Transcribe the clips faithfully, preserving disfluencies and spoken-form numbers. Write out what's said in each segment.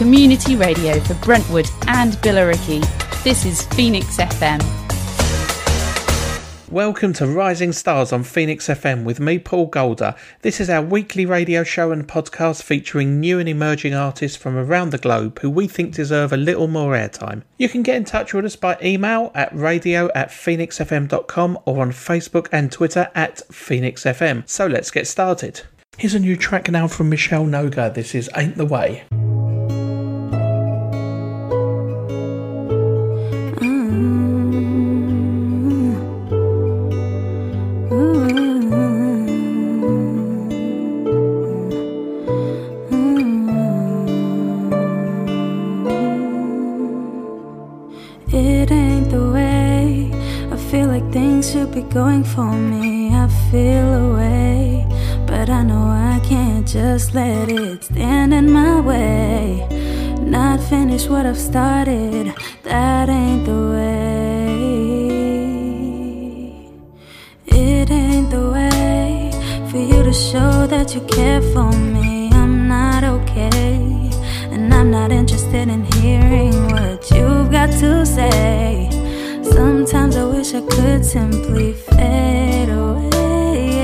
community radio for Brentwood and Billericay. This is Phoenix F M. Welcome to Rising Stars on Phoenix F M with me, Paul Golder. This is our weekly radio show and podcast featuring new and emerging artists from around the globe who we think deserve a little more airtime. You can get in touch with us by email at radio at phoenix f m dot com or on Facebook and Twitter at Phoenix F M. So let's get started. Here's a new track now from Michelle Noga. This is Ain't the Way. Should be going for me, I feel away, but I know I can't just let it stand in my way. Not finish what I've started, that ain't the way. It ain't the way for you to show that you care for me. I'm not okay, and I'm not interested in hearing what you've got to say. Sometimes I wish I could simply fade away.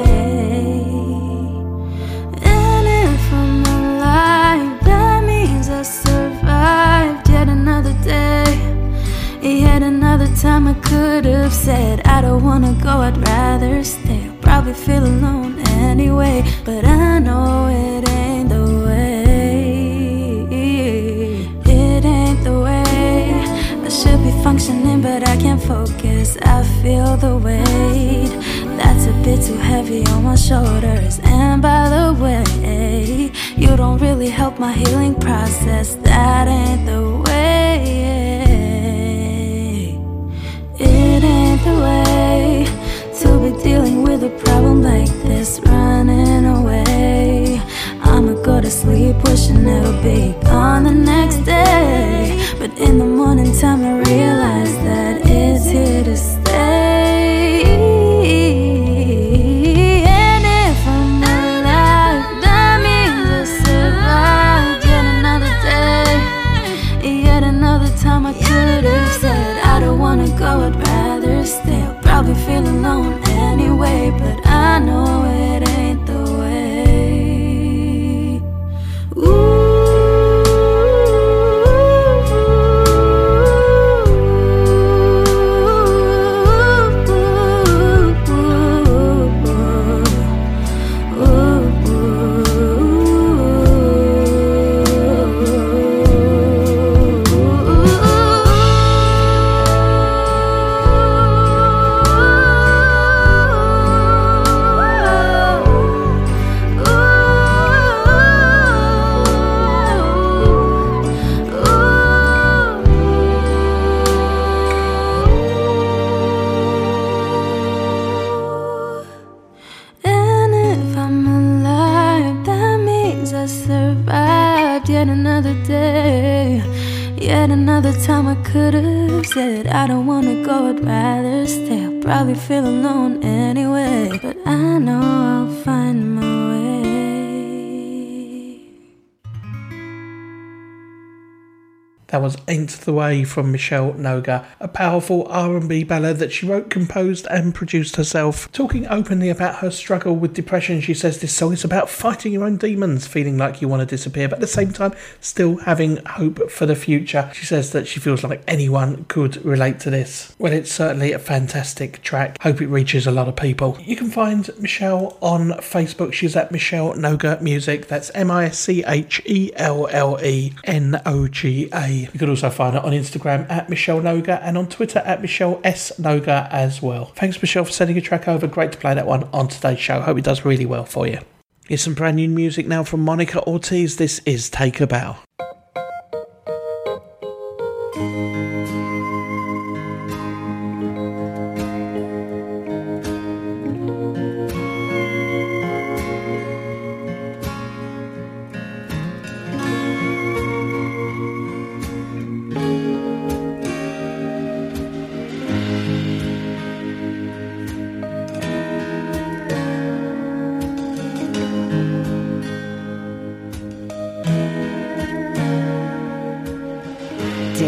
And if I'm alive, that means I survived yet another day. Yet another time I could have said I don't wanna go, I'd rather stay. I'll probably feel alone anyway, but I know it ain't the way. It ain't the way. I should be functioning, but I can't focus. I feel the weight that's a bit too heavy on my shoulders. And by the way, you don't really help my healing process. That ain't the way. It ain't the way to be dealing with a problem like this, running away. I'ma go to sleep wishing it'll be gone the next day, but in the morning time I realize that it's here to stay. And if I'm alive, that means I survived yet another day. Yet another time I could have said I don't wanna go, I'd rather stay. I'll probably feel alone anyway, but I know it ain't the way. Ooh. Time I could have said I don't wanna go, I'd rather stay. I'll probably feel alone anyway, but I know I'll find my way. That was Ain't the Way from Michelle Noga, a powerful R and B ballad that she wrote, composed and produced herself. Talking openly about her struggle with depression, she says this song is about fighting your own demons, feeling like you want to disappear, but at the same time still having hope for the future. She says that she feels like anyone could relate to this. Well, it's certainly a fantastic track. Hope it reaches a lot of people. You can find Michelle on Facebook. She's at Michelle Noga Music. That's M I C H E L L E N O G A. You can also find her on Instagram at Michelle Noga and on Twitter at Michelle S Noga as well. Thanks, Michelle, for sending a track over. Great to play that one on today's show. Hope it does really well for you. Here's some brand new music now from Monica Ortiz. This is Take a Bow.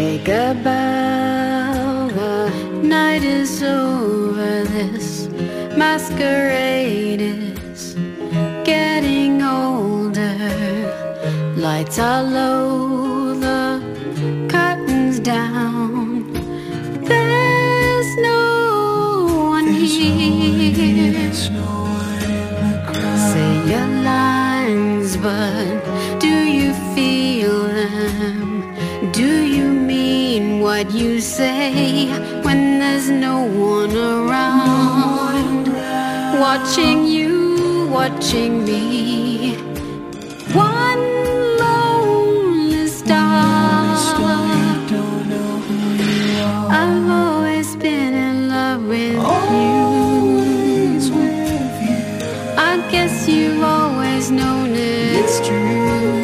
say goodbye. The night is over, this masquerade is getting older. Lights are low, the curtains down. There's no one here. Say your lines, but do you feel them? Do you mean what you say when there's no one around? Watching you, watching me, one lonely star. I've always been in love with you. I guess you've always known it's true.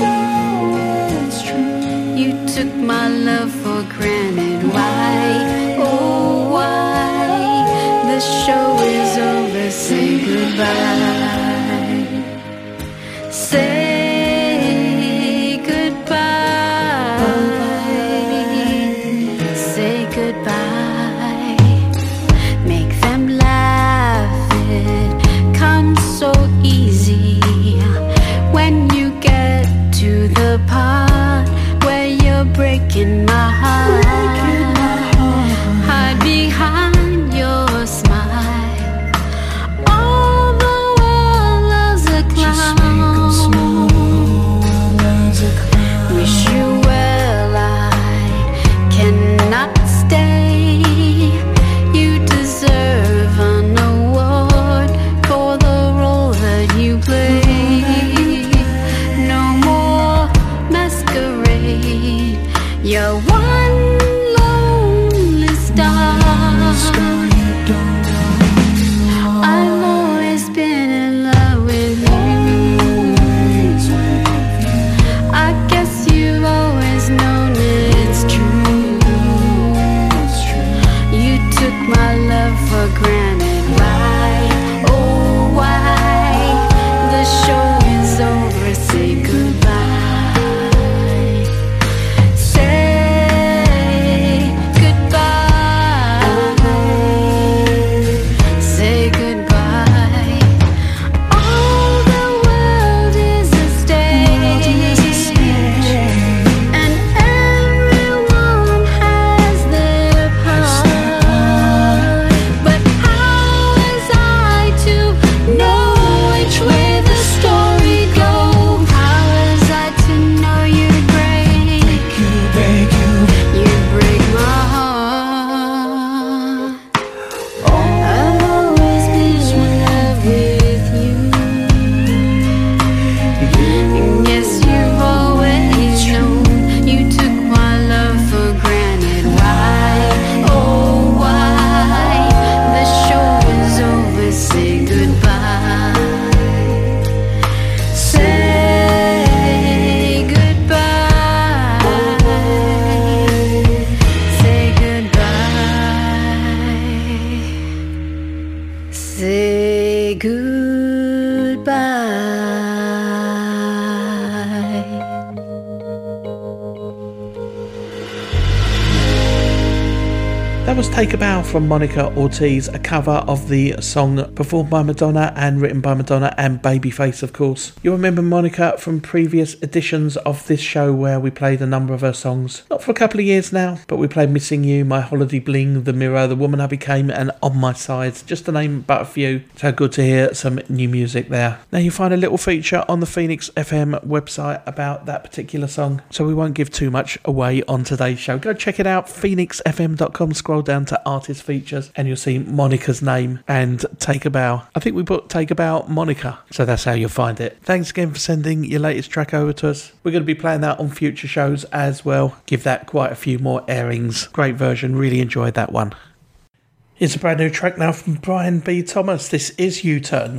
You took my love for granted. Why, oh why? The show is over, say goodbye. Say goodbye. Say goodbye. Make them laugh, it comes so easy when you get to the part where you're breaking my heart. Hide behind your smile. All the world loves a clown. Wish you well, I cannot stay. You deserve an award for the role that you play. No more masquerade. You're one lonely star. I've always been in love with you. I guess you've always known it's true. You took my love for granted. Why, oh why? The show is over, say goodbye. Say goodbye. Say goodbye. All the world is a stage, and everyone has their part. But how was I to know which way the story goes? How was I to know you'd break? You break my heart. I've always been in love with you. And yes, you've always known you took my love for granted. Why, oh why? The show is over, say goodbye. Say goodbye. Say goodbye. Say goodbye. That was Take a Bow from Monica Ortiz, a cover of the song performed by Madonna and written by Madonna and Babyface, of course. You'll remember Monica from previous editions of this show where we played a number of her songs. Not for a couple of years now, but we played Missing You, My Holiday Bling, The Mirror, The Woman I Became and On My Side, just to name but a few. So good to hear some new music there. Now you'll find a little feature on the Phoenix F M website about that particular song, so we won't give too much away on today's show. Go check it out, phoenix f m dot com, scroll down to artist features and you'll see Monica's name and Take a Bow. I think we put Take a Bow Monica, so that's how you'll find it. Thanks again for sending your latest track over to us. We're going to be playing that on future shows as well. Give that quite a few more airings. Great version, really enjoyed that one. Here's a brand new track now from Brian B. Thomas. This is U-Turn.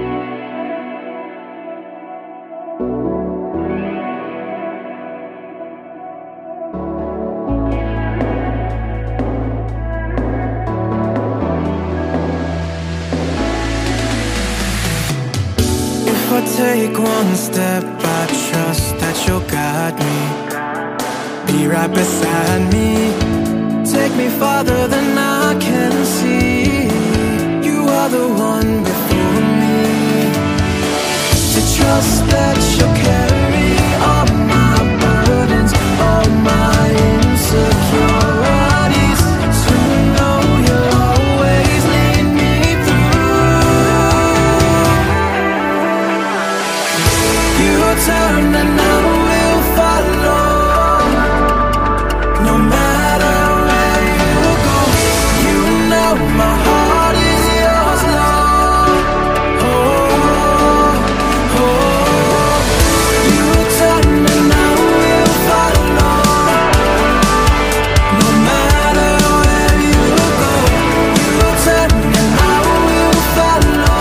If I take one step, I trust that you'll guide me. Be right beside me. Take me farther than I can see. You are the one before me. To trust that you'll carry all my burdens, all my insecurities. To know you'll always lead me through. You turn and I will follow. No matter where you go, you know my heart is yours, Lord. Oh, oh, you turn and I will follow. No matter where you go, you turn and I will follow.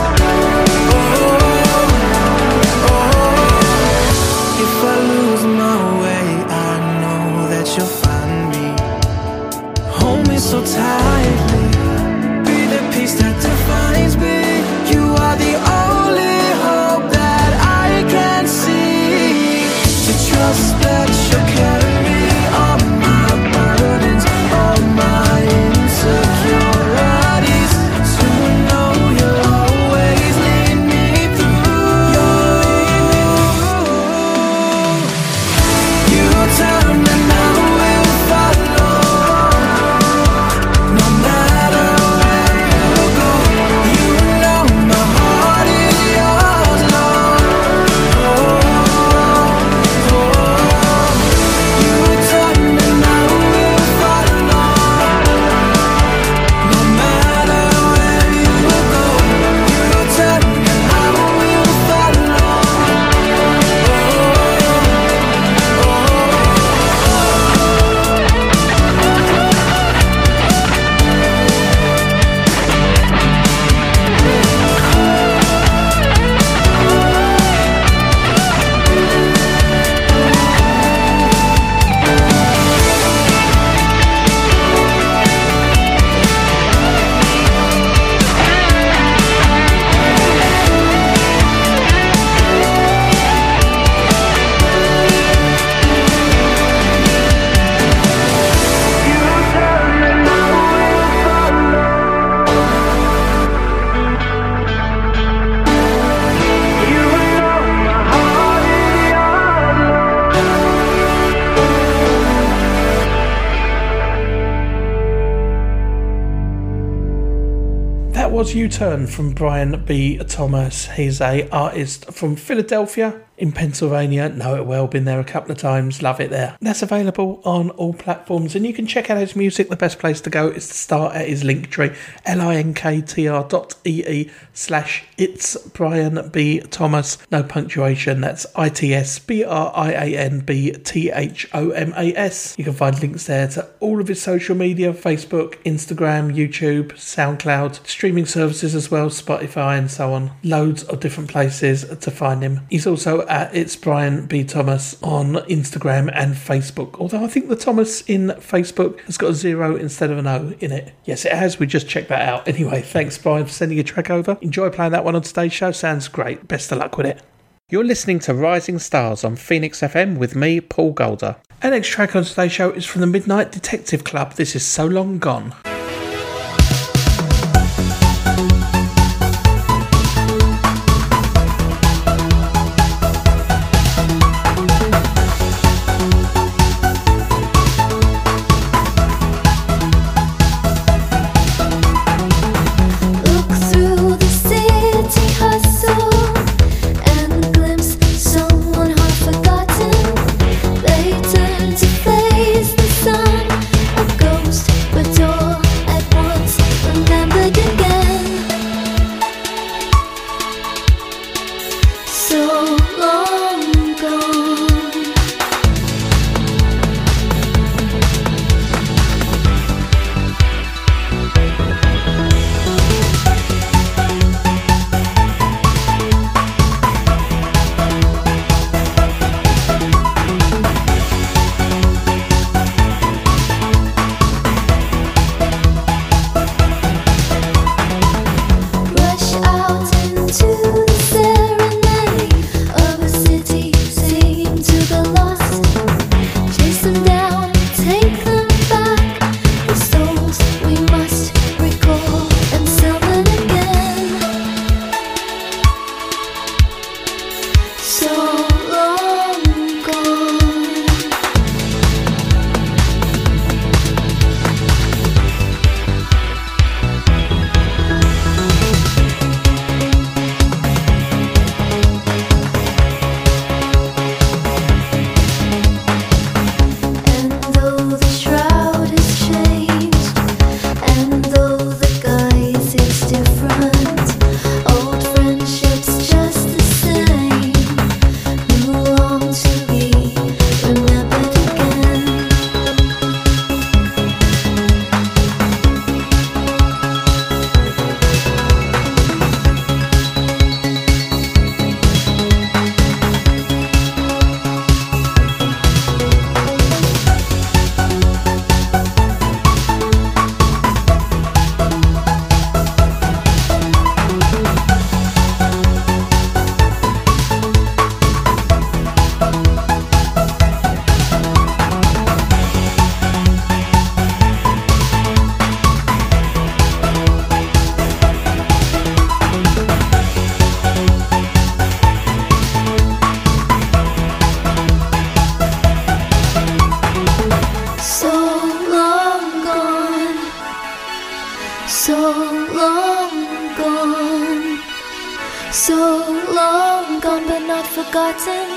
Oh, oh, if I lose my way, I know that you'll find me. Hold me so tightly, be the peace that defines me. You are the only hope that I can see. To trust that you'll carry all my burdens, all my insecurities. To know you'll always lead me through. You turn and I will follow. No matter where you go, you know my heart is yours, Lord. Oh, oh, you turn and I will follow. No matter where you go, you turn and I will follow. That was U-Turn from Brian B. Thomas. He's a artist from Philadelphia in Pennsylvania. Know it well, been there a couple of times, love it there. That's available on all platforms and you can check out his music. The best place to go is to start at his Linktree, linktr dot ee slash it's Brian B. Thomas. No punctuation, that's I T S B R I A N B T H O M A S. You can find links there to all of his social media, Facebook, Instagram, YouTube, SoundCloud, streaming services as well, Spotify and so on. Loads of different places to find him. He's also at It's Brian B. Thomas on Instagram and Facebook. Although I think the Thomas in Facebook has got a zero instead of an O in it. Yes, it has. We just checked that out. Anyway, thanks, Brian, for sending a track over. Enjoy playing that one on today's show. Sounds great. Best of luck with it. You're listening to Rising Stars on Phoenix F M with me, Paul Golder. Our next track on today's show is from the Midnight Detective Club. This is So Long Gone. They turn to face the sun, a ghost, but door forgotten.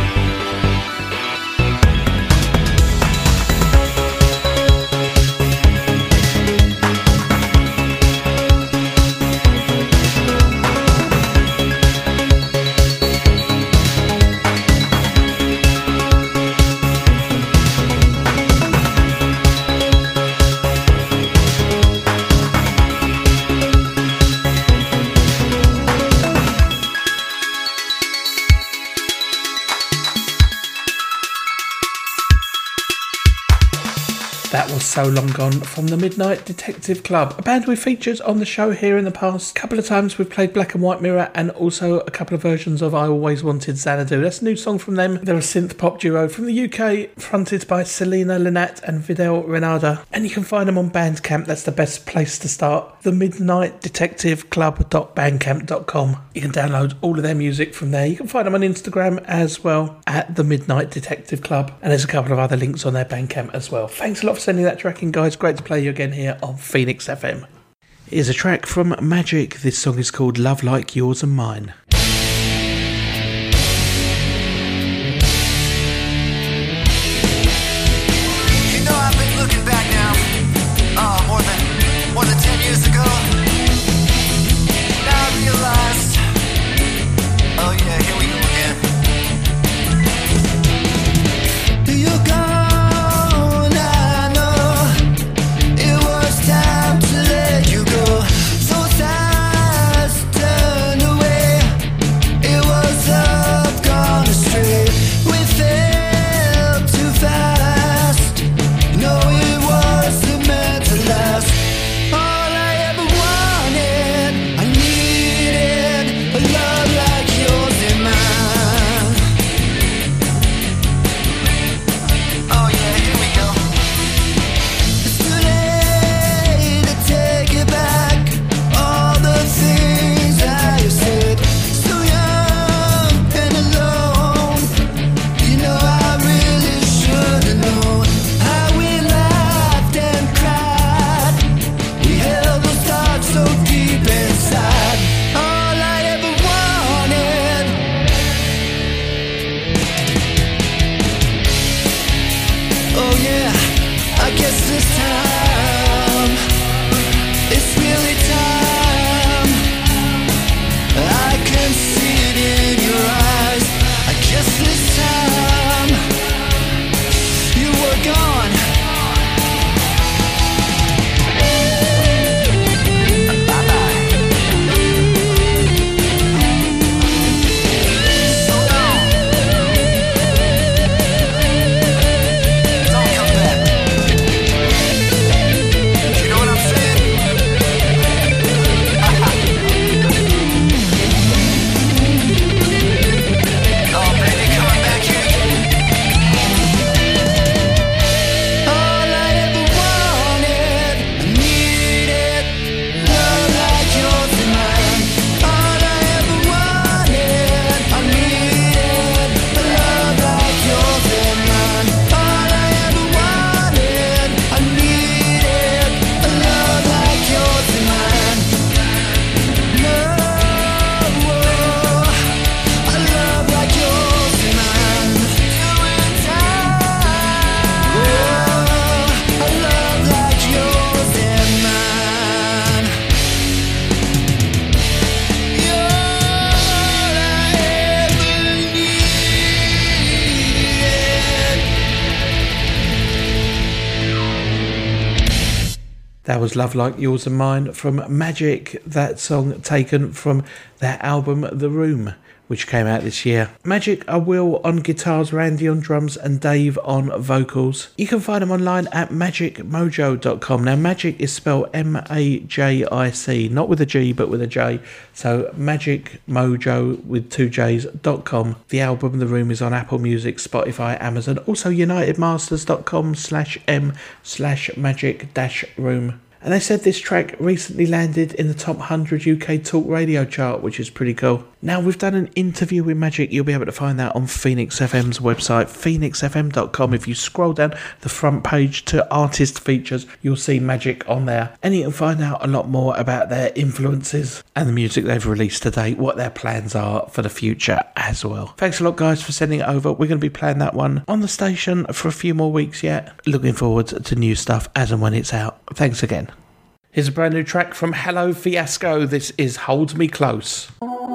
That was So Long Gone from the Midnight Detective Club, a band we've featured on the show here in the past. A couple of times we've played Black and White Mirror and also a couple of versions of I Always Wanted Xanadu. That's a new song from them. They're a synth pop duo from the U K, fronted by Selena Lynat and Vidal Renada. And you can find them on Bandcamp. That's the best place to start. the midnight detective club dot bandcamp dot com. You can download all of their music from there. You can find them on Instagram as well, at The Midnight Detective Club. And there's a couple of other links on their Bandcamp as well. Thanks a lot for sending that track in, guys. Great to play you again here on Phoenix F M. Here's a track from Magic. This song is called Love Like Yours and Mine. You know, I've been looking back now, oh, more than, more than ten years ago. Now I realized, oh yeah, here we go again. You're gone, I know. It was time to let you go. Those eyes turned away. It was love gone astray. We fell too fast. No, it wasn't meant to last. All I ever wanted, I needed a love like yours and mine. Oh yeah, here we go. It's too late to take it back. All the things I have said. So young and alone. You know I really should have known. How we laughed and cried. We held those thoughts so deep inside. All I ever wanted. Oh yeah, I guess this time it's really time. I can see it in your eyes. I guess this time you were gone. Bye-bye. So long. Don't come back. You know what I'm saying? Oh, baby, coming back here. All I ever wanted, I needed love like yours and mine. All I ever wanted, I needed a love like yours and mine. All I ever wanted, I needed a love like yours and mine. No, a love like yours and mine. Till in time, oh, a love like yours and mine. You're all I ever needed. That was Love Like Yours and Mine from Magic, that song taken from their album The Room, which came out this year. Magic are Will on guitars, Randy on drums and Dave on vocals. You can find them online at magic mojo dot com. Now Magic is spelled M A J I C, not with a G but with a J. So Magic Mojo with two J's dot com. The album The Room is on Apple Music, Spotify, Amazon, also united masters dot com slash m slash magic dash room. And they said this track recently landed in the top one hundred U K talk radio chart, which is pretty cool. Now, we've done an interview with Magic. You'll be able to find that on Phoenix F M's website, phoenix f m dot com. If you scroll down the front page to artist features, you'll see Magic on there. And you can find out a lot more about their influences and the music they've released to date, what their plans are for the future as well. Thanks a lot, guys, for sending it over. We're going to be playing that one on the station for a few more weeks yet. Looking forward to new stuff as and when it's out. Thanks again. Here's a brand new track from Hello Fiasco. This is Hold Me Close.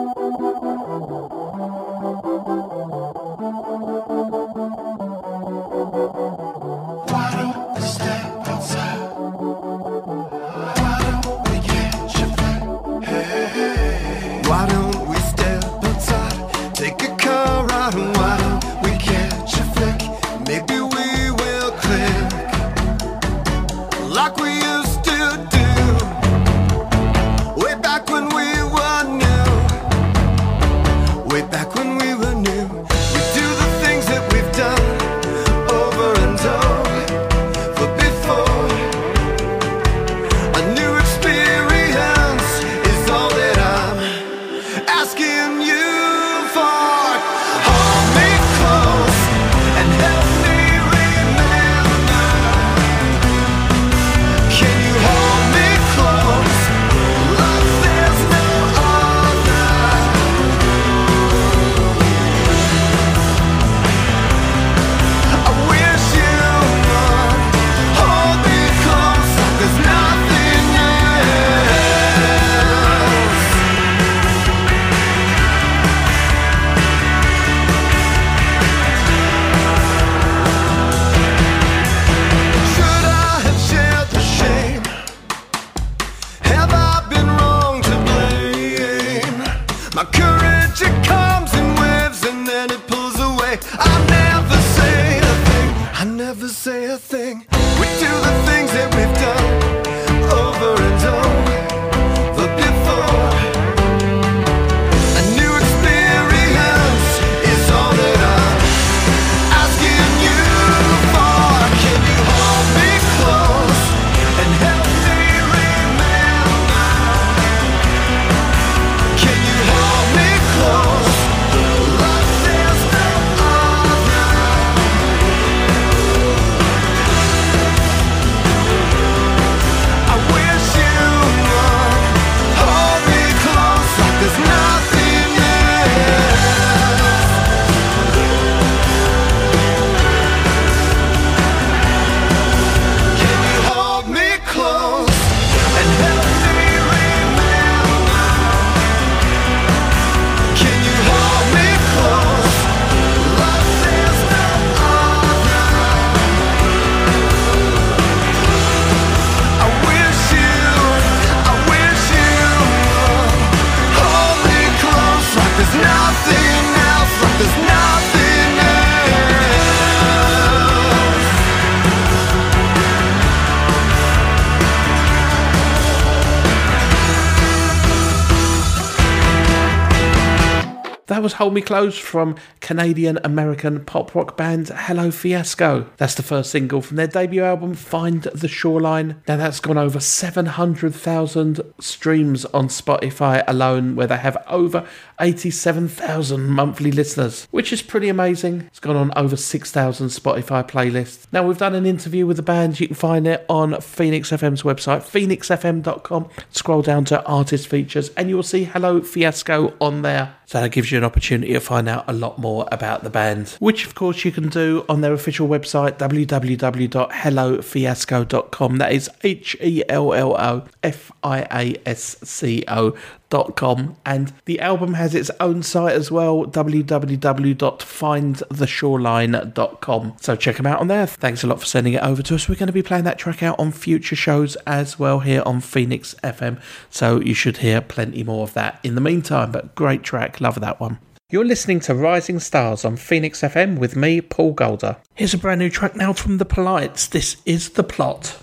That was Hold Me Close from Canadian-American pop rock band Hello Fiasco. That's the first single from their debut album, Find the Shoreline. Now that's gone over seven hundred thousand streams on Spotify alone, where they have over eighty-seven thousand monthly listeners, which is pretty amazing. It's gone on over six thousand Spotify playlists. Now, we've done an interview with the band. You can find it on Phoenix F M's website, phoenix f m dot com. Scroll down to artist features and you will see Hello Fiasco on there. So that gives you an opportunity to find out a lot more about the band, which of course you can do on their official website, w w w dot hello fiasco dot com. That is H E L L O F I A S C O dot com. And the album has its own site as well, w w w dot find the shoreline dot com. So check them out on there. Thanks a lot for sending it over to us. We're going to be playing that track out on future shows as well here on Phoenix F M. So you should hear plenty more of that in the meantime. But great track. Love that one. You're listening to Rising Stars on Phoenix F M with me, Paul Golder. Here's a brand new track now from The Polites. This is The Plot.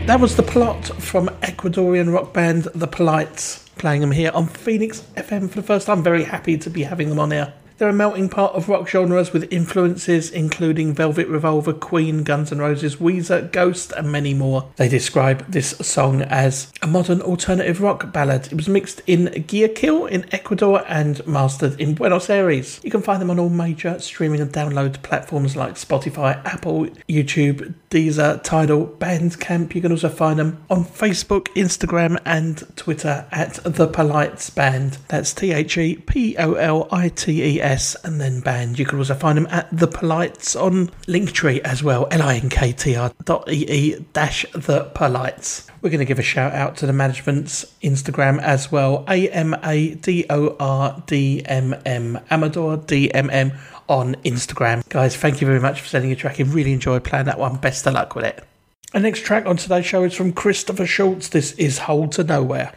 That was The Plot from Ecuadorian rock band The Polites, playing them here on Phoenix F M for the first time. Very happy to be having them on here. They're a melting pot of rock genres with influences including Velvet Revolver, Queen, Guns N' Roses, Weezer, Ghost and many more. They describe this song as a modern alternative rock ballad. It was mixed in Guayaquil in Ecuador and mastered in Buenos Aires. You can find them on all major streaming and download platforms like Spotify, Apple, YouTube, Deezer, Tidal, Bandcamp. You can also find them on Facebook, Instagram and Twitter at The Polites Band. That's T H E P O L I T E S and then band. You can also find them at The Polites on Linktree as well, L I N K T R dot E E dash The Polites. We're going to give a shout out to the management's Instagram as well, A M A D O R D M M, Amador D M M on Instagram. Guys, thank you very much for sending your track in. Really enjoyed playing that one. Best of luck with it. The next track on today's show is from Christopher Schultz. This is Hold to Nowhere.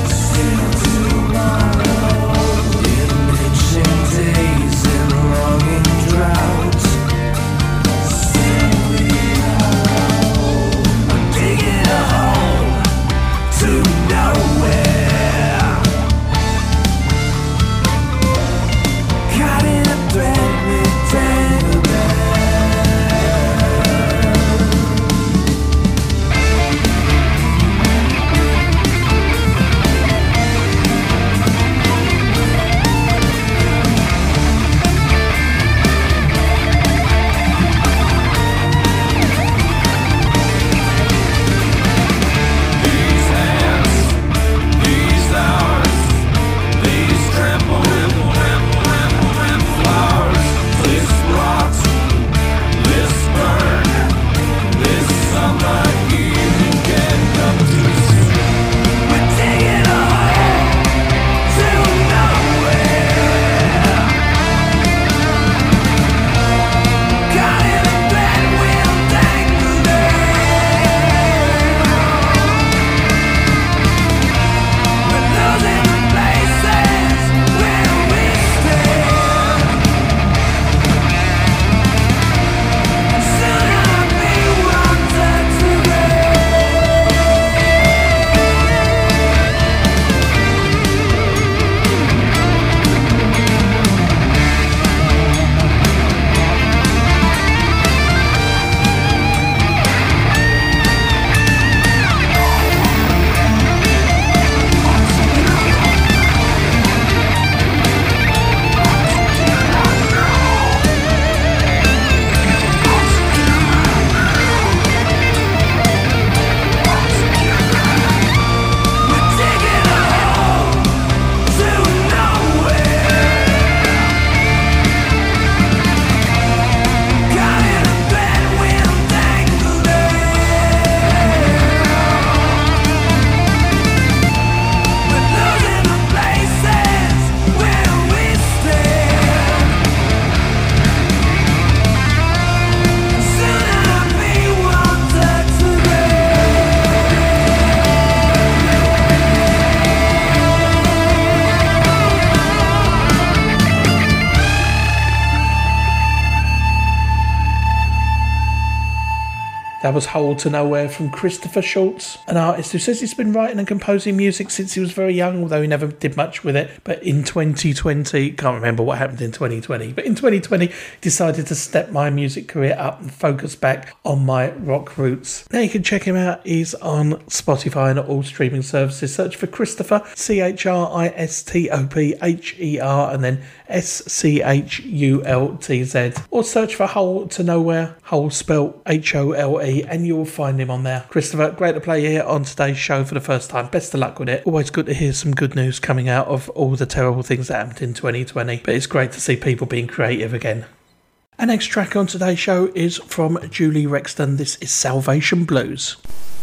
Days and long That was Hole to Nowhere from Christopher Schultz, an artist who says he's been writing and composing music since he was very young, although he never did much with it. But in twenty twenty, can't remember what happened in twenty twenty, but in twenty twenty decided to step my music career up and focus back on my rock roots. Now you can check him out. He's on Spotify and all streaming services. Search for Christopher, C H R I S T O P H E R, and then S C H U L T Z, or search for Hole to Nowhere, Hole spelt H O L E, and you will find him on there. Christopher, great to play here on today's show for the first time. Best of luck with it. Always good to hear some good news coming out of all the terrible things that happened in twenty twenty, but it's great to see people being creative again. Our next track on today's show is from Julie Rexton. This is Salvation Blues.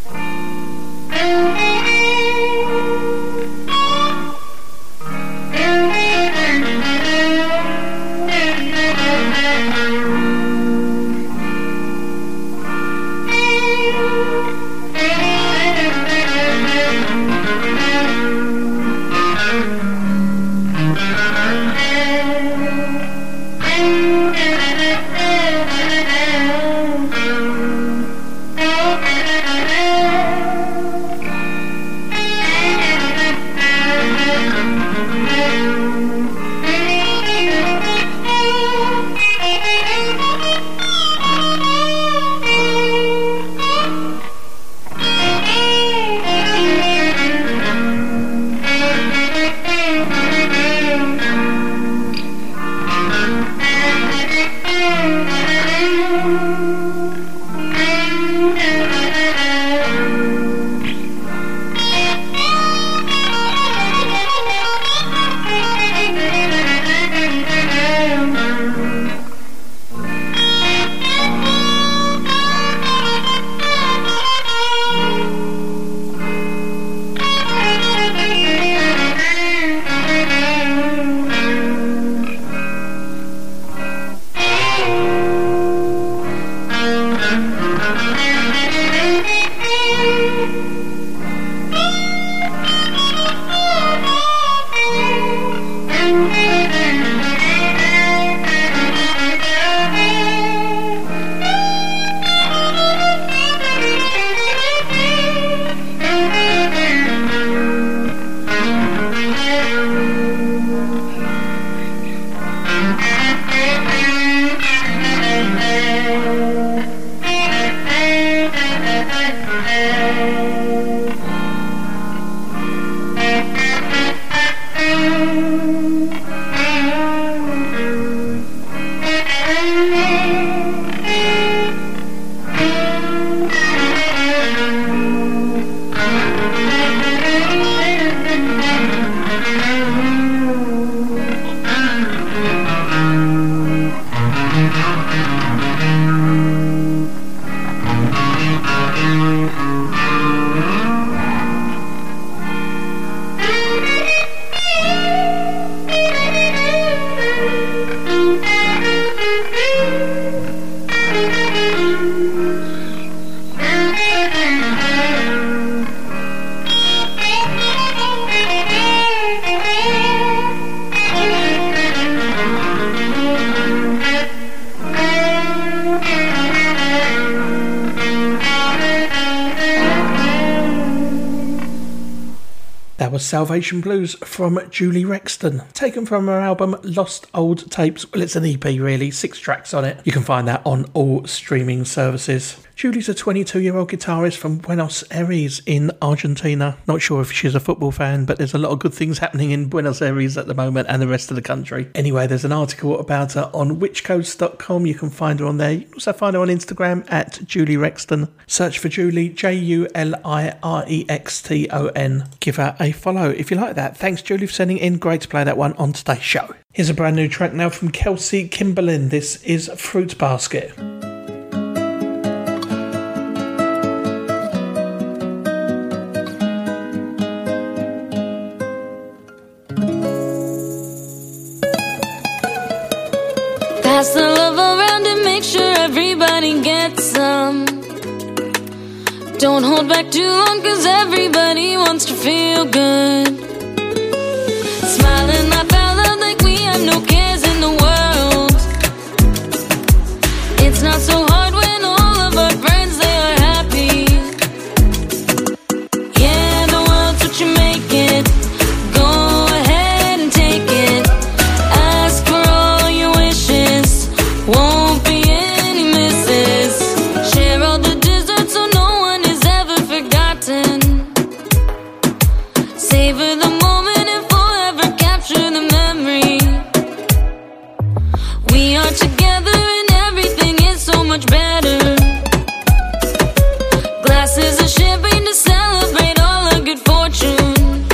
That was Salvation Blues from Julie Rexton, taken from her album Lost Old Tapes. Well, it's an E P really, six tracks on it. You can find that on all streaming services. Julie's a twenty-two-year-old guitarist from Buenos Aires in Argentina. Not sure if she's a football fan, but there's a lot of good things happening in Buenos Aires at the moment and the rest of the country. Anyway, there's an article about her on witch codes dot com. You can find her on there. You can also find her on Instagram at Julie Rexton. Search for Julie, J U L I R E X T O N. Give her a follow if you like that. Thanks, Julie, for sending in. Great to play that one on today's show. Here's a brand new track now from Kelsey Kimberlin. This is Fruit Basket. Pass the love around and make sure everybody gets some. Don't hold back too long, cause everybody wants to feel good. Smiling laugh out loud like we have no cares in the world. It's not so hard when all of our friends, they are happy. Savor the moment and forever capture the memory. We are together and everything is so much better. Glasses of champagne to celebrate all our good fortune.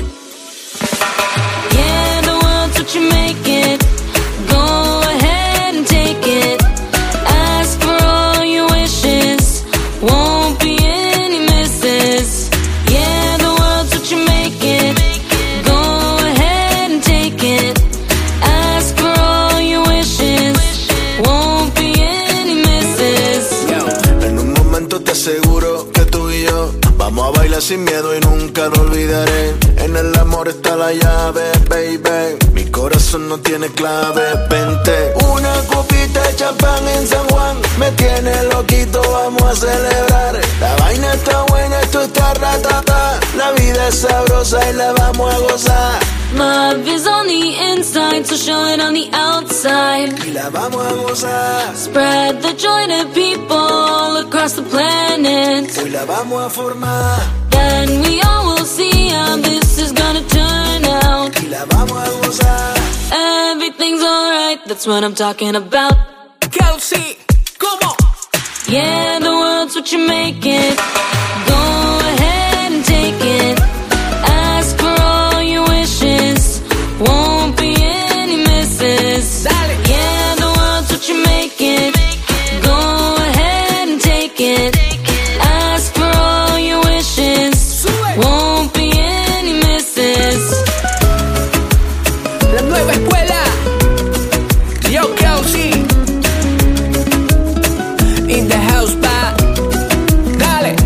Yeah, the world's what you make it. Go ahead and take it. Ask for all your wishes. Won't be any misses. Yeah, the world's what you make it. Go ahead and take it. Ask for all your wishes. Won't be any misses. En un momento te aseguro que tú y yo vamos a bailar sin miedo y nunca lo olvidaré. En el amor está la llave, baby. Mi corazón no tiene clave, vente. Una copita de champán en San Juan me tiene loquito, vamos a celebrar. La vaina está buena, esto está ratata. La vida es sabrosa y la vamos a gozar. Love is on the inside, so show it on the outside. Y la vamos a gozar. Spread the joy to people all across the planet. Hoy la vamos a formar. Then we all will see how this is gonna turn out. Y la vamos a gozar. Everything's alright, that's what I'm talking about. Kelsey, come on. Yeah, the world's what you make it. Go ahead and take it. Ask for all your wishes. Won't be any misses. Yeah, the world's what you make it. Go ahead and take it. Ask for all your wishes. Won't be any misses. La nueva escuela. Yo, Kelsey. In the house, pa. Dale.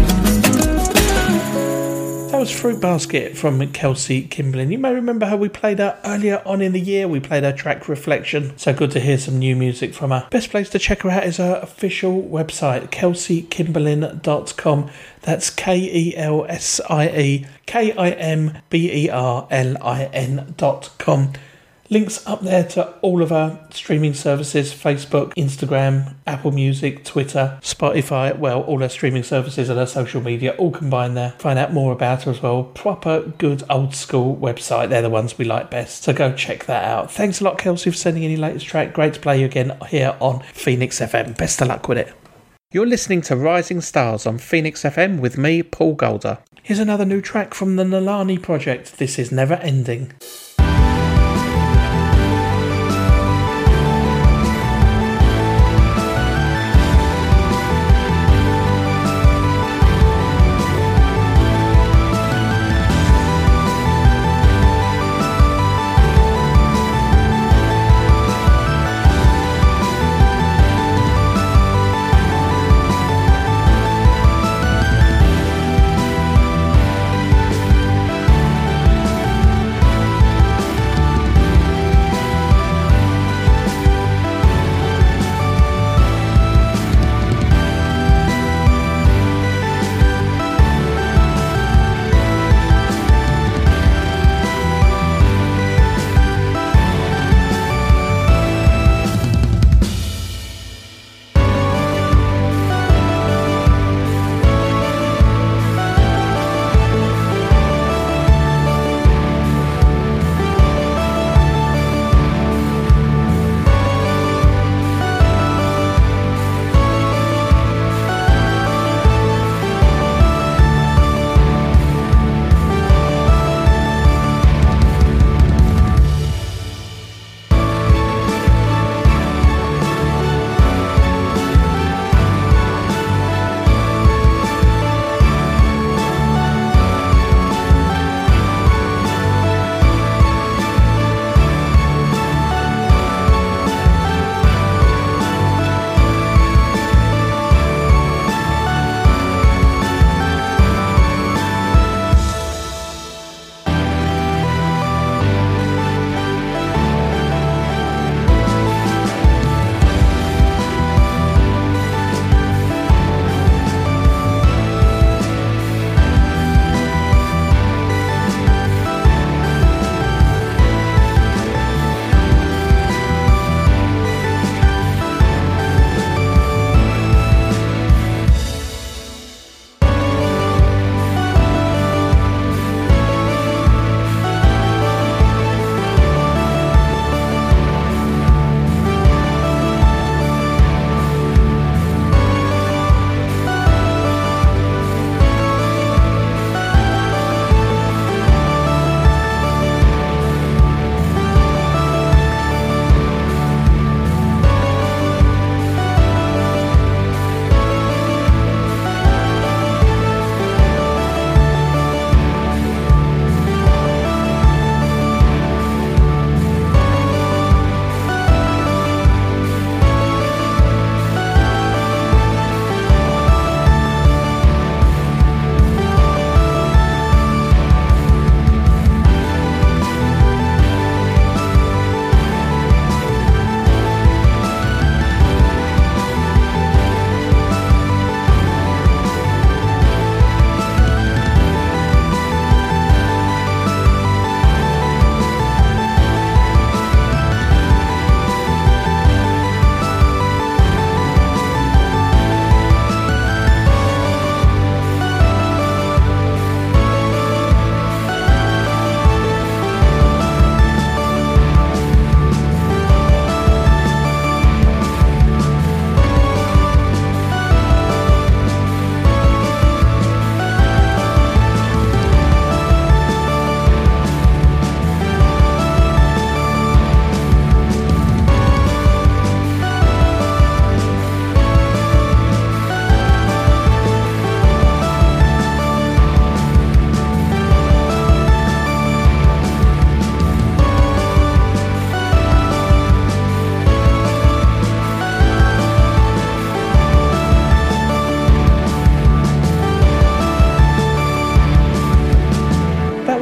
That was Fruit Basket from Kelsey Kimberlin. You may remember how we played her earlier on in the year. We played her track Reflection. So good to hear some new music from her. Best place to check her out is her official website, kelsey kimberlin dot com. That's K E L S I E K I M B E R L I N dot com. Links up there to all of our streaming services, Facebook, Instagram, Apple Music, Twitter, Spotify, well, all our streaming services and our social media, all combined there. Find out more about her as well. Proper, good, old school website. They're the ones we like best. So go check that out. Thanks a lot, Kelsey, for sending in your latest track. Great to play you again here on Phoenix F M. Best of luck with it. You're listening to Rising Stars on Phoenix F M with me, Paul Golder. Here's another new track from the Nalani Project. This is Never Ending.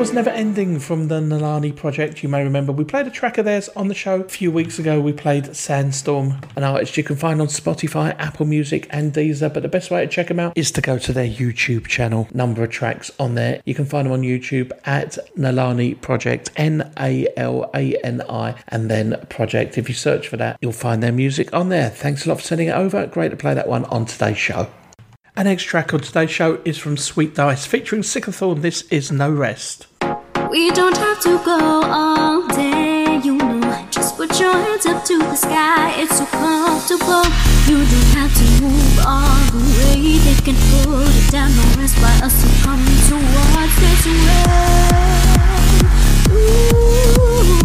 was Never Ending from the Nalani Project. You may remember we played a track of theirs on the show a few weeks ago. We played Sandstorm, an artist you can find on Spotify, Apple Music and Deezer, but the best way to check them out is to go to their YouTube channel. Number of tracks on there. You can find them on YouTube at Nalani Project, N A L A N I, and then Project. If you search for that, you'll find their music on there. Thanks a lot for sending it over. Great to play that one on today's show. Our next track on today's show is from Sweet Dice featuring Sickathorn. This is No Rest. We don't have to go all day, you know. Just put your hands up to the sky, it's so comfortable. You don't have to move all the way. They can put it down, no rest by us who come towards this way. Ooh.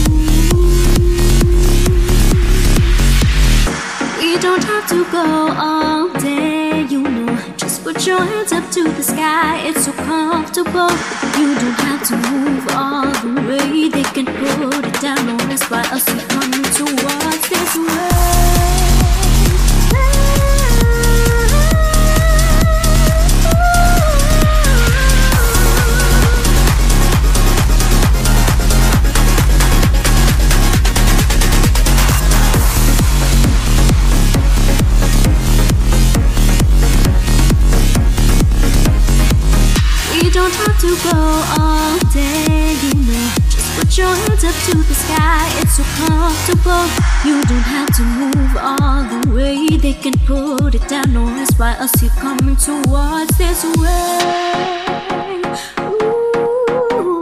We don't have to go all day, you know. Just put your hands up to the sky, it's so comfortable. You don't have to move all the way. They can put it down, no rest by us who come towards this way. Don't have to go all day, you know. Just put your hands up to the sky, it's so comfortable. You don't have to move all the way. They can put it down, no rest by us here coming towards this way. Ooh.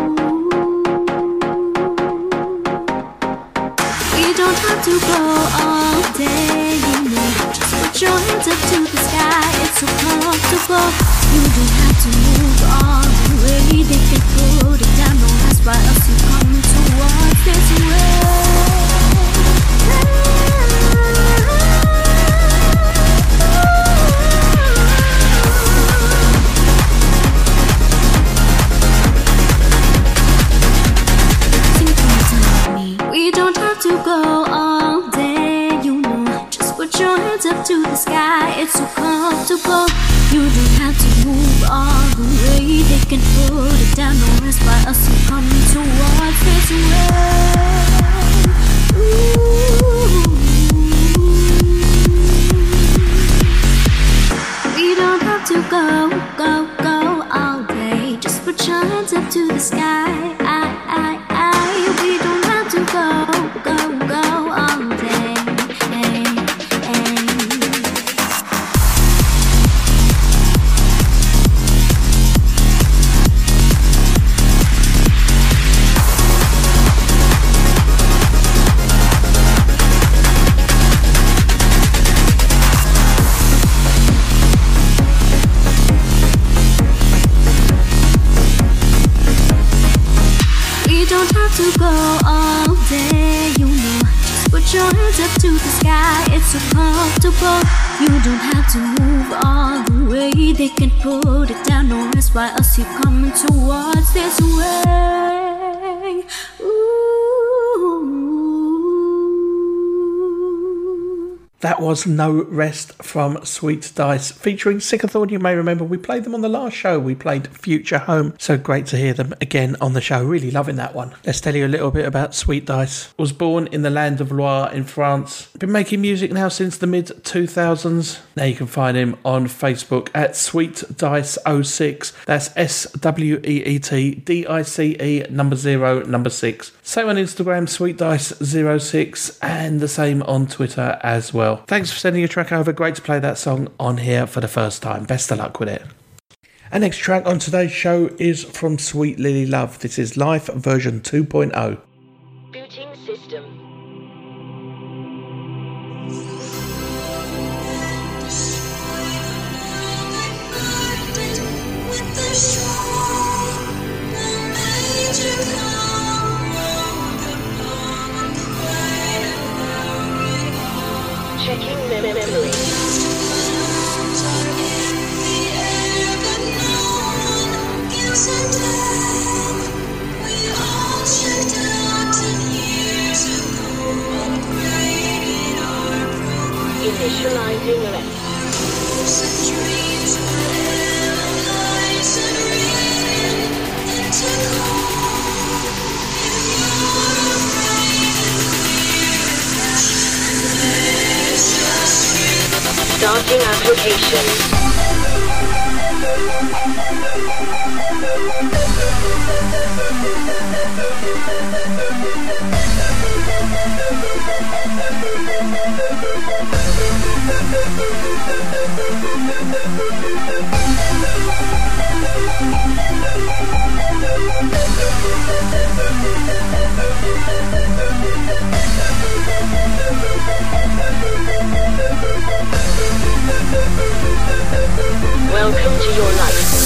We don't have to go all day, you know. Just put your hands up to the sky, it's so comfortable. You don't have to move all the way. They can put it down, no rest by us who coming towards this way. We don't have to go all day, you know. Just put your hands up to the sky, it's so comfortable. You don't have to move all the way. They can put it down, no rest by us who coming towards this way. Ooh. We don't have to go, go, go all day. Just put your hands up to the sky. I, I, I. We don't have to go, go, go all day. Hey, hey. To go all day, you know. Just put your hands up to the sky, it's so comfortable. You don't have to move all the way. They can put it down, no rest by us here coming towards this way. Ooh. That was No Rest from Sweet Dice featuring Sickathorn. You may remember we played them on the last show. We played Future Home. So great to hear them again on the show. Really loving that one. Let's tell you a little bit about Sweet Dice. Was born in the land of Loire in France. Been making music now since the mid two thousands. Now you can find him on Facebook at Sweet Dice oh six. That's S W E E T D I C E number zero number six. Same on Instagram, Sweet Dice oh six, and the same on Twitter as well. Thanks for sending your track over. Great to play that song on here for the first time. Best of luck with it. Our next track on today's show is from Sweet Lily Love. This is Life version two point oh. Booting system. Checking memory. Initializing left. Starting application. Welcome to your life.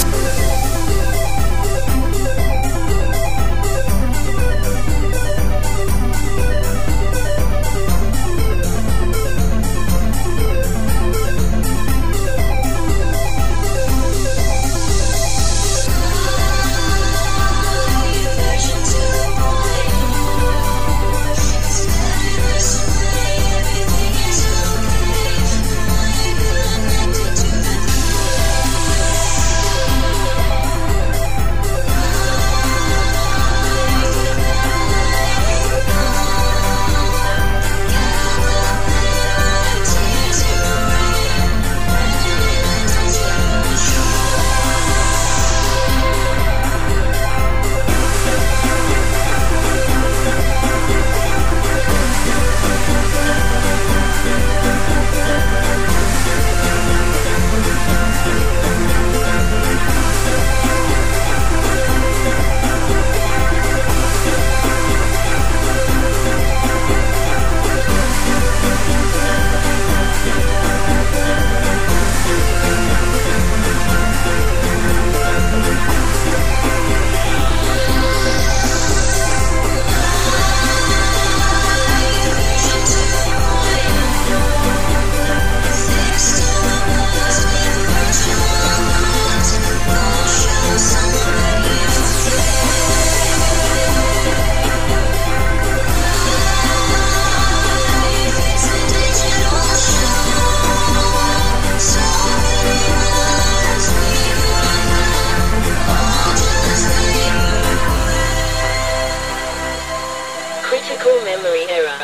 Critical memory error.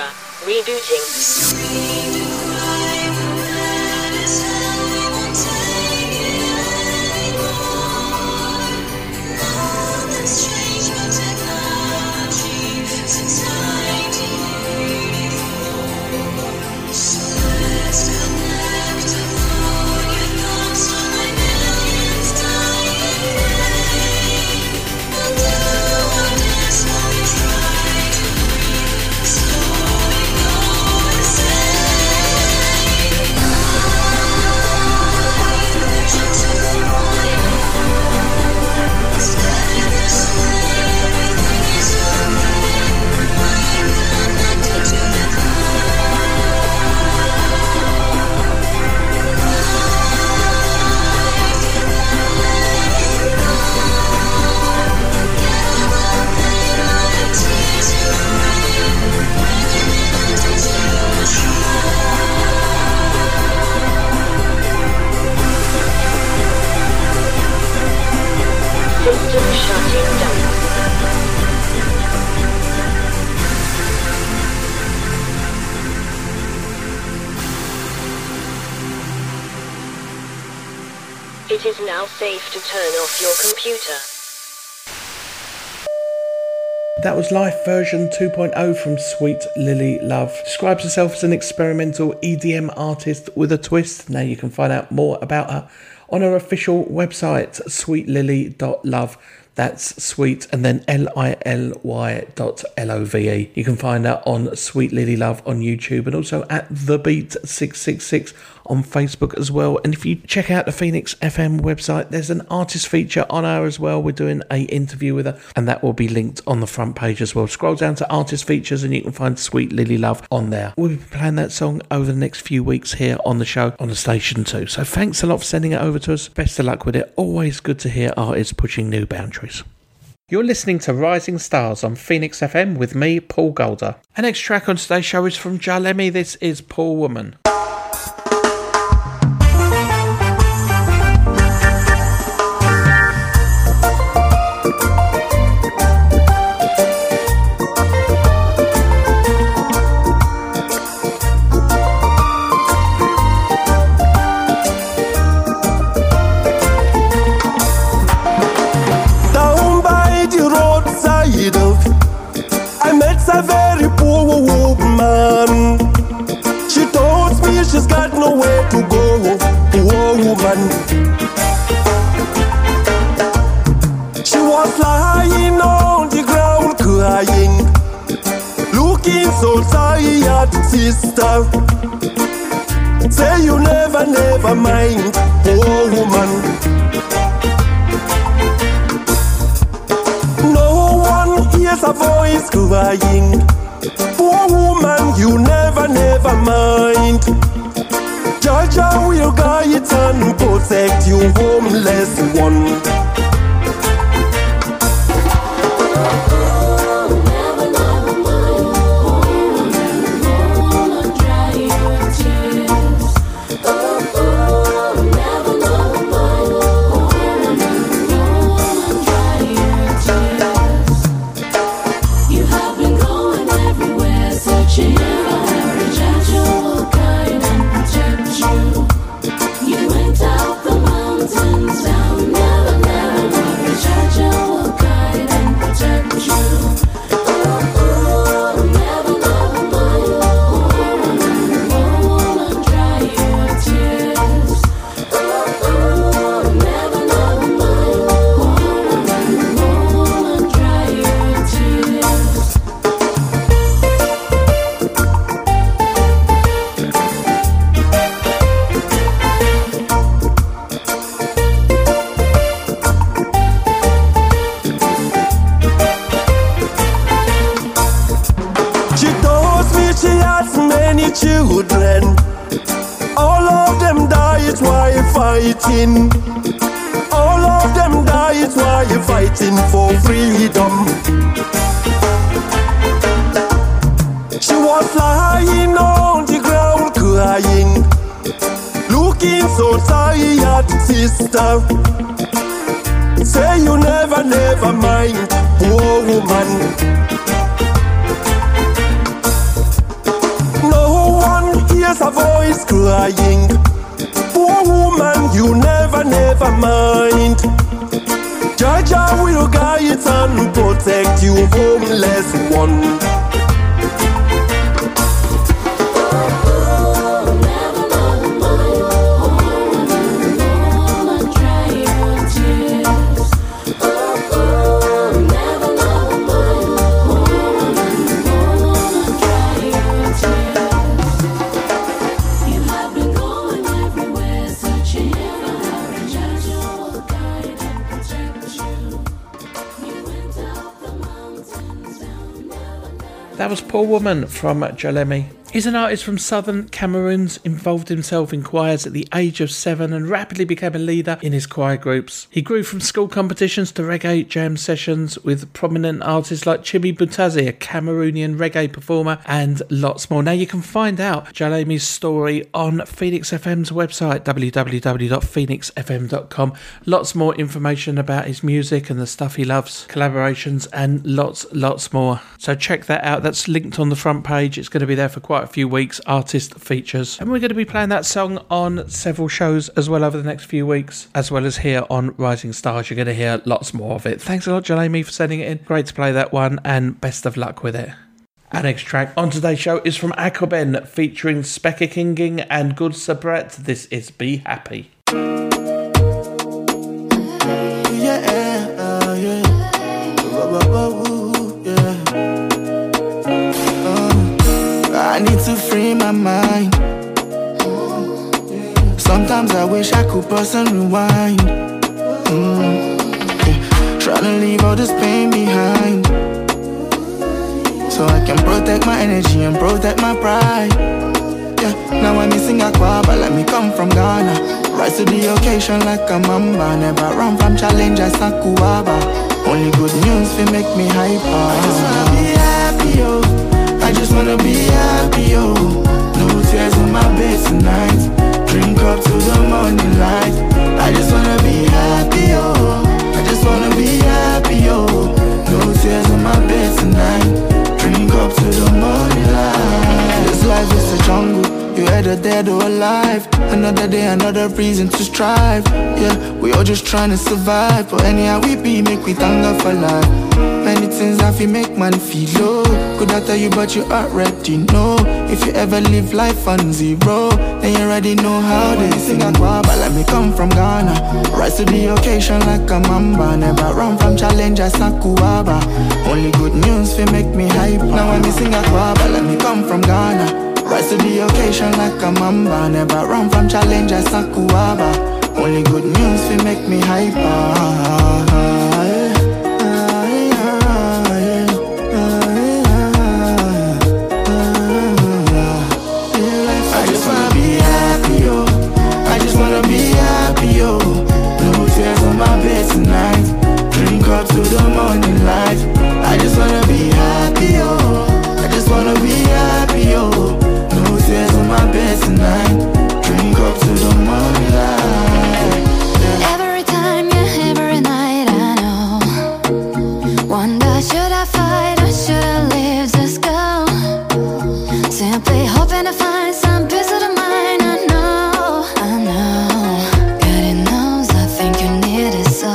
Rebooting. System shutting down. It is now safe to turn off your computer. That was Life version two point oh from Sweet Lily Love. Describes herself as an experimental E D M artist with a twist. Now you can find out more about her on her official website, sweet lily dot love. That's sweet and then L I L Y dot L O V E. You can find her on Sweet Lily Love on YouTube and also at The Beat six six six on Facebook as well. And if you check out the Phoenix F M website, there's an artist feature on her as well. We're doing a interview with her and that will be linked on the front page as well. Scroll down to artist features and you can find Sweet Lily Love on there. We'll be playing that song over the next few weeks here on the show on the station too. So thanks a lot for sending it over to us. Best of luck with it. Always good to hear artists pushing new boundaries. You're listening to Rising Stars on Phoenix F M with me, Paul Golder. Our next track on today's show is from Jalemi. This is Poor Woman. sister. Say you never, never mind, oh woman. No one hears a voice crying, poor woman, you never, never mind. Jaja will guide and protect you, homeless one. Children, all of them died while fighting. All of them died while fighting for freedom. She was lying on the ground crying, looking so tired, sister. Say you never, never mind, poor woman. Here's a voice crying, poor woman, you never, never mind. Jaja will guide and protect you, homeless one. That was Poor Woman from Jalemi. He's an artist from southern Cameroons, involved himself in choirs at the age of seven and rapidly became a leader in his choir groups. He grew from school competitions to reggae jam sessions with prominent artists like Chibi Butazi, a Cameroonian reggae performer, and lots more. Now you can find out Jalemi's story on Phoenix F M's website, w w w dot phoenix f m dot com. Lots more information about his music and the stuff he loves, collaborations, and lots, lots more. So check that out. That's linked on the front page. It's going to be there for quite a few weeks, artist features, and we're going to be playing that song on several shows as well over the next few weeks, as well as here on Rising Stars. You're going to hear lots more of it. Thanks a lot, Jalemi, for sending it in. Great to play that one, and best of luck with it. Our next track on today's show is from Akoben, featuring Specker Kinging and Good Sabret. This is Be Happy. Yeah, uh, yeah. I need to free my mind. Sometimes I wish I could pause and rewind. Mm, yeah. Trying to leave all this pain behind, so I can protect my energy and protect my pride. Yeah, now I'm missing a quabba, let me come from Ghana. Rise to the occasion like a mamba. Never run from challenge, I sakuaba. Only good news fi make me hyper. I just wanna be happy, yo. I just wanna be happy, yo. No tears on my bed tonight. Drink up to the morning light. I just wanna be happy, yo. I just wanna be happy, yo. No tears on my bed tonight. Drink up to the morning light. This life is a jungle. You either dead or alive. Another day, another reason to strive. Yeah, we all just trying to survive. But anyhow we be, make we thank God for life. Many things I feel make man feel low. Could I tell you but you already know. If you ever live life on zero, then you already know how they sing a quabba. Let me come from Ghana. Rise to the occasion like a mamba. Never run from challenge, I sakuaba. Only good news fi make me hype. Now I'm missing a quabba. Let me come from Ghana. Rise to the occasion like a mamba. Never run from challenge as a kuaba. Only good news fi make me hyper. Tonight, drink up to the morning light. I just wanna be happy, oh. I just wanna be happy, oh. No tears on my bed tonight. Drink up to the morning light. Yeah. Every time, yeah, every night, I know. Wonder, should I fight or should I leave this go? Simply hoping to find some peace of the mind. I know, I know. God, He knows I think you need it so.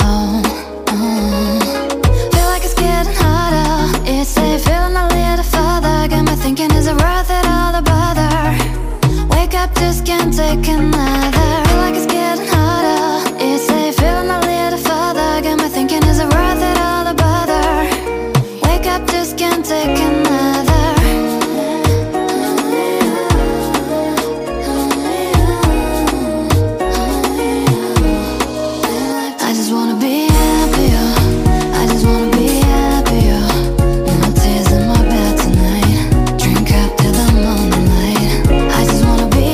Just can't take another. Feel like it's getting harder. It's a feeling a little further. Got me thinking, is it worth it all the bother? Wake up, just can't take another. I just wanna be happier. I just wanna be happier. No tears in my bed tonight. Drink up till the morning light. I just wanna be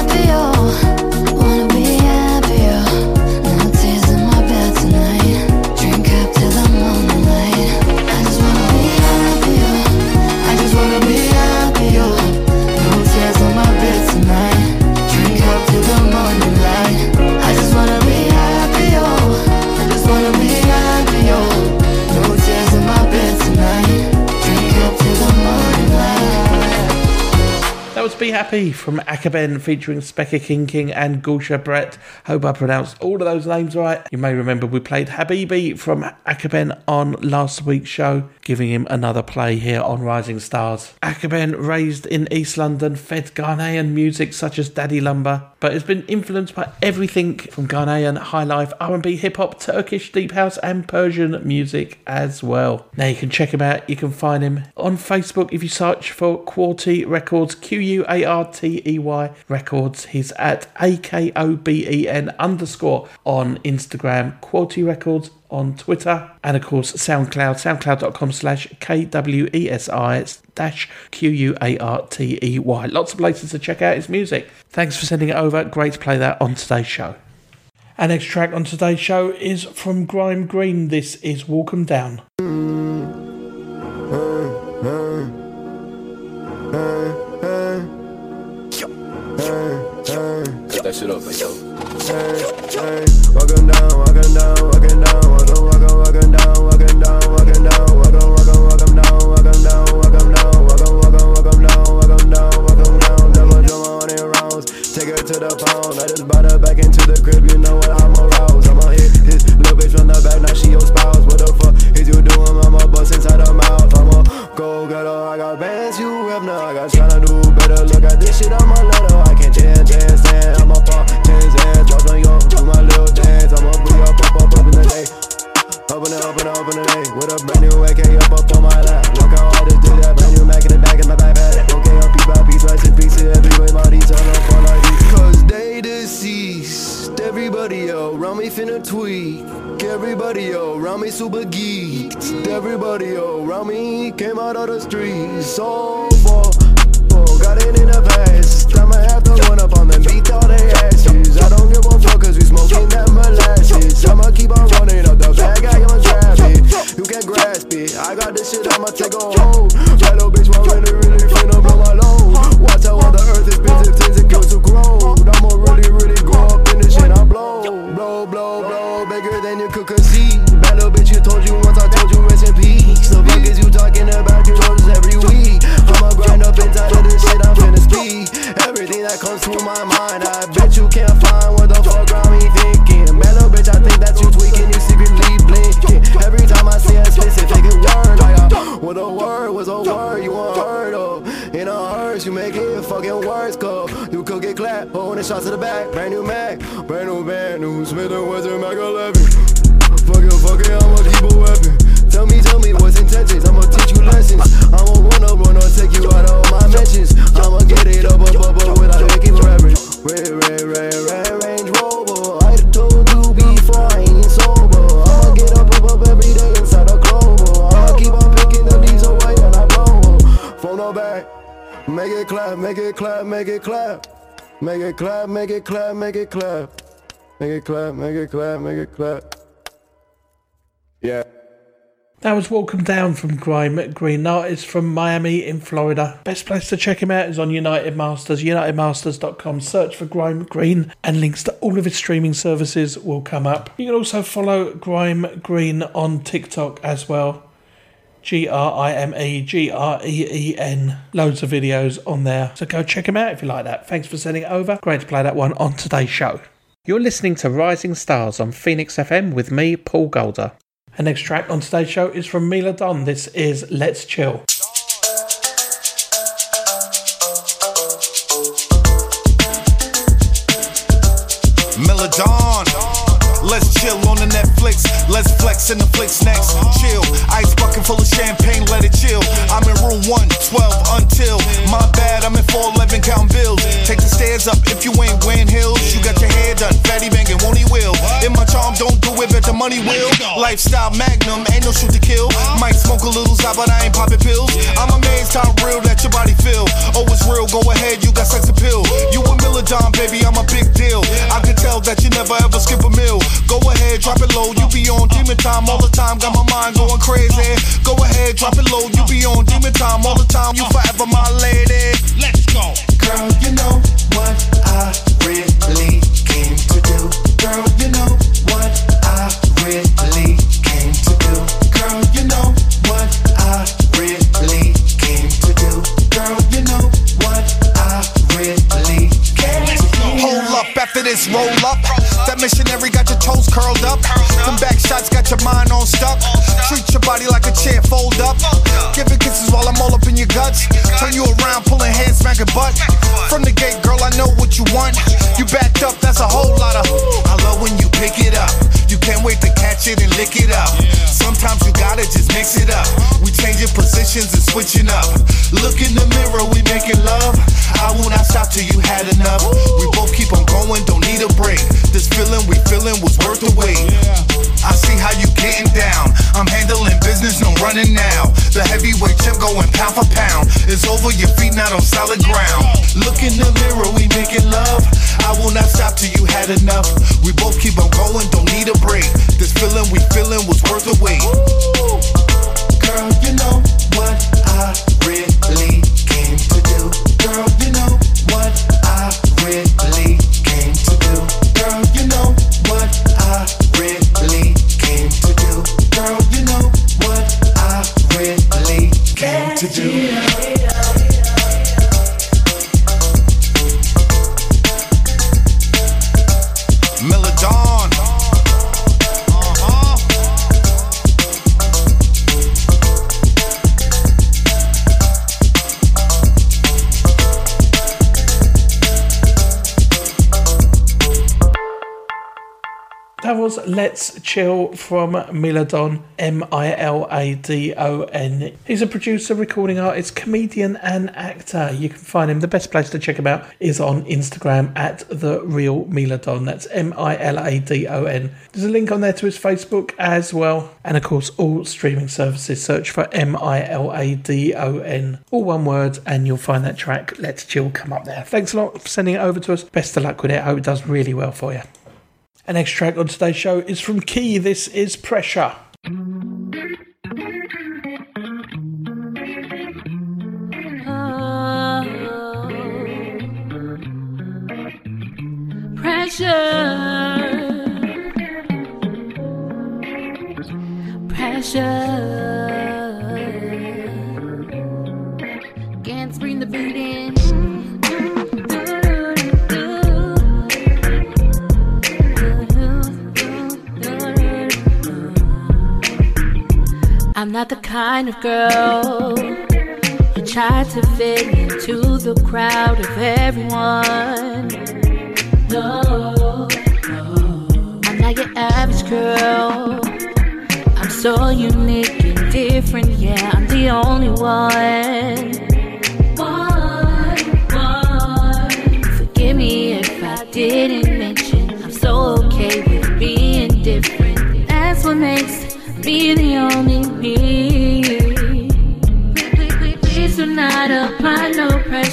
Be Happy from Akaben featuring Spekka King King and Gulsha Brett. Hope I pronounced all of those names right. You may remember we played Habibi from Akaben on last week's show, giving him another play here on Rising Stars. Akaben, raised in East London, fed Ghanaian music such as Daddy Lumber, but has been influenced by everything from Ghanaian high life, R and B, hip hop, Turkish deep house and Persian music as well. Now you can check him out. You can find him on Facebook if you search for Quarty Records, Q U A R T E Y Records. He's at A K O B E N underscore on Instagram, Quarty Records on Twitter, and of course SoundCloud, soundcloud.com slash K W E S I dash Q U A R T E Y. Lots of places to check out his music. Thanks for sending it over. Great to play that on today's show. Our next track on today's show is from Grime Green. This is Walk 'Em Down. Cut that shit up, like yo. Walking down, walking down, walking down, walking, walking, walking down, walking down, walking down, walking, walking, walking down, walking down, walking down, walking, walking, walking down, walking down, walking down. Never do my money rounds. Take her to the pound. I just brought her back into the crib. You know what? I'm aroused. I'ma hit this little bitch from the back. Now she your spouse. What the fuck is you doing? I'ma bust inside her mouth. I'ma go get her. I got bands. You have now. I got tryna do better. Look at this shit. I'm a letter. I can't change, change, stand. I'm a pop, change hands. Drop on yo, do my little dance. I'ma be up, up, up, up in the day. Open it, open it, open the day. With a brand new A K up, up on my lap. Look how I just did that. Brand new Mac in the back of my backpack. Okay, I'm piece by piece, slice and piece of every way. Body turn up on like these. Cause they deceased. Everybody else around me finna tweak. Everybody else around me super geeked. Everybody else around me came out of the streets. So far, oh, got it in the past. I'ma have to run up on them, beat all their asses. I don't give a fuck cause we smoking that molasses. I'ma keep on running up the bag, I gon' grab it. You can't grasp it, I got this shit, I'ma take a hold. That little bitch won't really, really finna blow my load. Watch how all the earth is built, things it goes to grow. I'ma really, really grow up in this shit I blow. Blow, blow, blow, bigger than you could conceive. Bad little bitch, you told you once, I told you rest in peace. The fuck is you talking about, you know this every week. I'ma grind up inside of this shit, I'm finna speed. Everything that comes to my mind, I bet you can't find what the fuck around me thinking. Man, little bitch, I think that you tweaking, you secretly blinking. Every time I say a specific word, like a, what a word was a word you unheard of. In a hearse, you make it fucking worse, go. You could get clapped, holding shots to the back. Brand new Mac, brand new band, new Smith and Wesson Mac eleven. Fuck it, fuck it, I'ma keep a weapon. Tell me, tell me what's intentions, I'ma teach you lessons. I'ma run up, run up, take you out of all my mentions. I'ma get it up. Make it clap, make it clap, make it clap. Make it clap, make it clap, make it clap. Make it clap, make it clap, make it clap. Yeah. That was Welcome Down from Grime Green, artist from Miami in Florida. Best place to check him out is on United Masters, united masters dot com. Search for Grime Green and links to all of his streaming services will come up. You can also follow Grime Green on TikTok as well. G R I M E G R E E N. Loads of videos on there. So go check him out if you like that. Thanks for sending it over. Great to play that one on today's show. You're listening to Rising Stars on Phoenix F M with me, Paul Golder. The next track on today's show is from Mila Don. This is Let's Chill. Mila Don. Let's chill on the Netflix. Let's flex in the flicks next. Chill. Ice bucket full of champagne, let it chill. I'm in room one twelve until. My bad, I'm in four eleven counting bills. Take the stairs up if you ain't wearing heels. You got your hair done, fatty banging, won't he will? In my charm, don't do it, bet the money will. Lifestyle magnum, ain't no shoot to kill. Might smoke a little side, but I ain't popping pills. I'm amazed how real that your body feel. Oh, it's real, go ahead, you got sex appeal. You a Mila Don, baby, I'm a big deal. I can tell that you never ever skip a meal. Go ahead, drop it low, you be on demon time all the time. Got my mind going crazy. Go ahead, drop it low, you be on demon time all the time. You forever my lady. Let's go. Girl, you know what I really came to do. Girl, you know what I really came to do. Girl, you know what I really came to do. Girl, you know what I really came to do. Hold up, after this roll up. That missionary got your toes curled up. Them back shots got your mind on stuck. Treat your body like a chair, fold up. Giving kisses while I'm all up in your guts. Turn you around, pulling hands, smacking butt. From the gate, girl, I know what you want. You backed up, that's a whole lot of. I love when you pick it up. You can't wait to catch it and lick it up. Sometimes you gotta just mix it up. We changing positions and switching up. Look in the mirror, we making love. I will not stop till you had enough. We both keep on going, don't need a break. This feeling we feeling was worth the wait. I see how you getting down. I'm handling business, no running now. The heavyweight champ going pound for pound. It's over, your feet not on solid ground. Look in the mirror, we making love. I will not stop till you had enough. We both keep on going, don't need a break. This feeling we feeling was worth the wait. Girl, you know what I really came to do. Girl, you know what I really came to do. Girl, you know what I really came to do. Girl, you know what I really came to do. Mila Don. Uh-huh. That was Let's Chill from Mila Don, M I L A D O N. He's a producer, recording artist, comedian and actor. You can find him. The best place to check him out is on Instagram at The Real Mila Don. That's M I L A D O N. There's a link on there to his Facebook as well. And of course, all streaming services, search for M I L A D O N. All one word, and you'll find that track, Let's Chill, come up there. Thanks a lot for sending it over to us. Best of luck with it. I hope it does really well for you. The next track on today's show is from Key. This is Pressure. Oh, pressure, pressure, can't bring the beat in. I'm not the kind of girl who tries to fit into the crowd of everyone. No, no, I'm not your average girl. I'm so unique and different, yeah, I'm the only one. One, one. Forgive me if I didn't mention I'm so okay with being different. That's what makes be the only me. Please, please, please do not apply no pressure.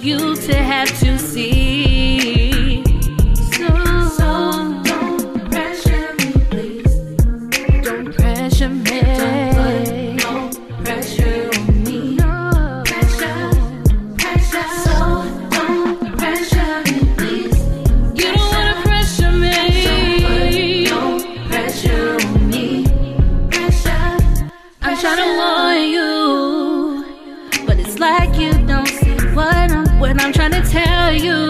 you to have to see. So, so don't pressure me, please. Don't pressure me. Don't put no pressure on me. No pressure, pressure. So don't pressure me, please. You don't wanna pressure me. Don't put no pressure on me. Pressure. I'm trying to warn you, but it's like you don't see what I'm, what I'm trying to tell you.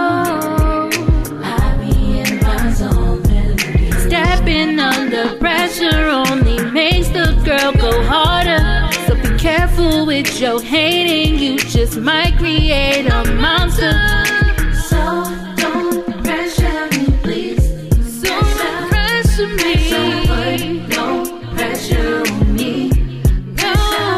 I be in my zone, stepping under pressure only makes the girl go harder. So be careful with your hating, you just might create a monster. So don't pressure me, please. So don't pressure me. Don't put no pressure on me. No,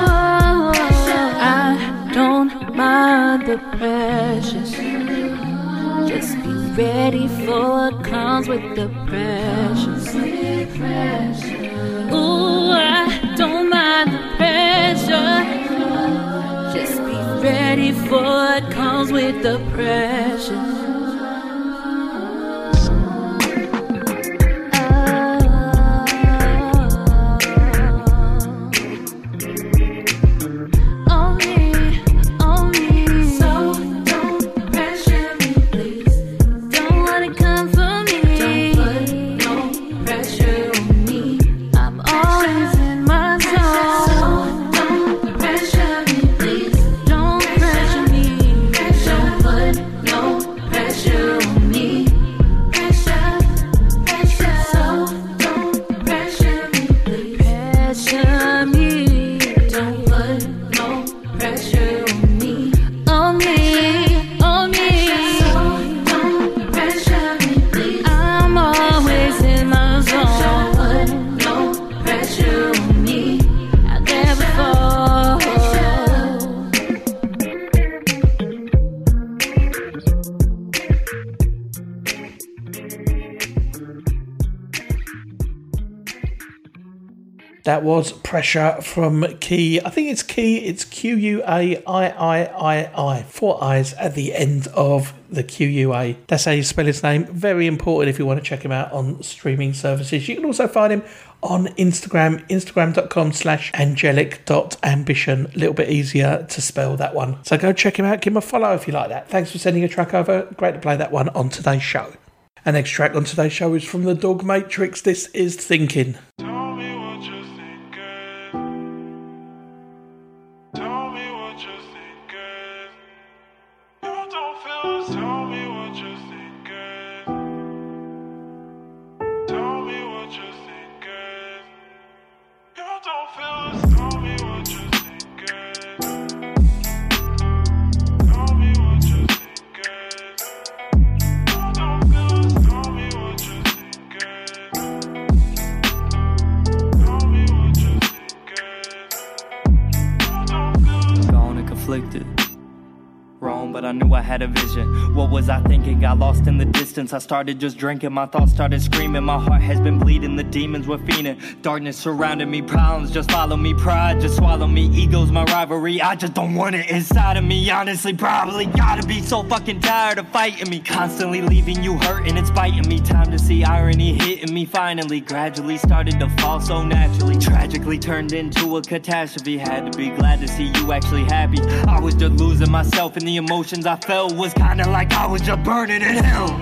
I don't mind the pressure. Just be ready for what comes with the pressure. Ooh, I don't mind the pressure. Just be ready for what comes with the pressure. That was Pressure from Key. I think it's Key. It's Q U A I I I I. Four I's at the end of the Q U A. That's how you spell his name. Very important if you want to check him out on streaming services. You can also find him on Instagram, instagram.com slash angelic.ambition. A little bit easier to spell that one. So go check him out. Give him a follow if you like that. Thanks for sending a track over. Great to play that one on today's show. Our next track on today's show is from the Dog Matrix. This is Thinking. What was I thinking? Got lost in the distance. I started just drinking. My thoughts started screaming. My heart has been bleeding. The demons were fiending. Darkness surrounded me. Problems just follow me. Pride just swallow me. Ego's my rivalry. I just don't want it inside of me. Honestly, probably gotta be so fucking tired of fighting me. Constantly leaving you hurting. It's biting me. Time to see irony hitting me. Finally, gradually started to fall so naturally. Tragically turned into a catastrophe. Had to be glad to see you actually happy. I was just losing myself, and the emotions I felt was kinda like I was just burning in hell.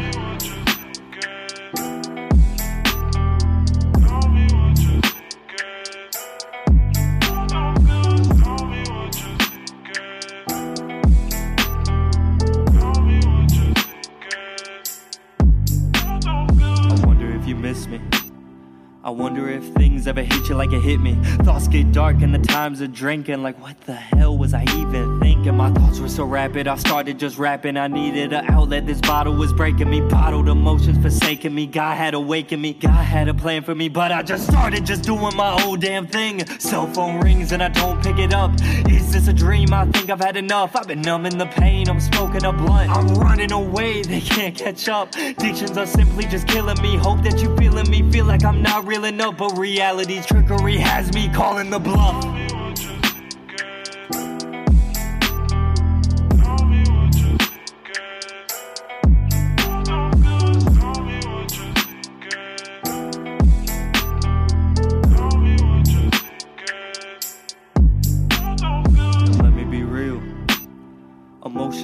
I wonder if you miss me. I wonder if things ever hit you like it hit me. Thoughts get dark and the times of drinking. Like what the hell was I even thinking? My thoughts were so rapid, I started just rapping. I needed an outlet, this bottle was breaking me. Bottled emotions forsaking me. God had awakened me, God had a plan for me. But I just started just doing my old damn thing. Cell phone rings and I don't pick it up. Is this a dream? I think I've had enough. I've been numbing the pain, I'm smoking a blunt. I'm running away, they can't catch up. Addictions are simply just killing me. Hope that you feeling me, feel like I'm not reeling up. But reality's trickery has me calling the bluff.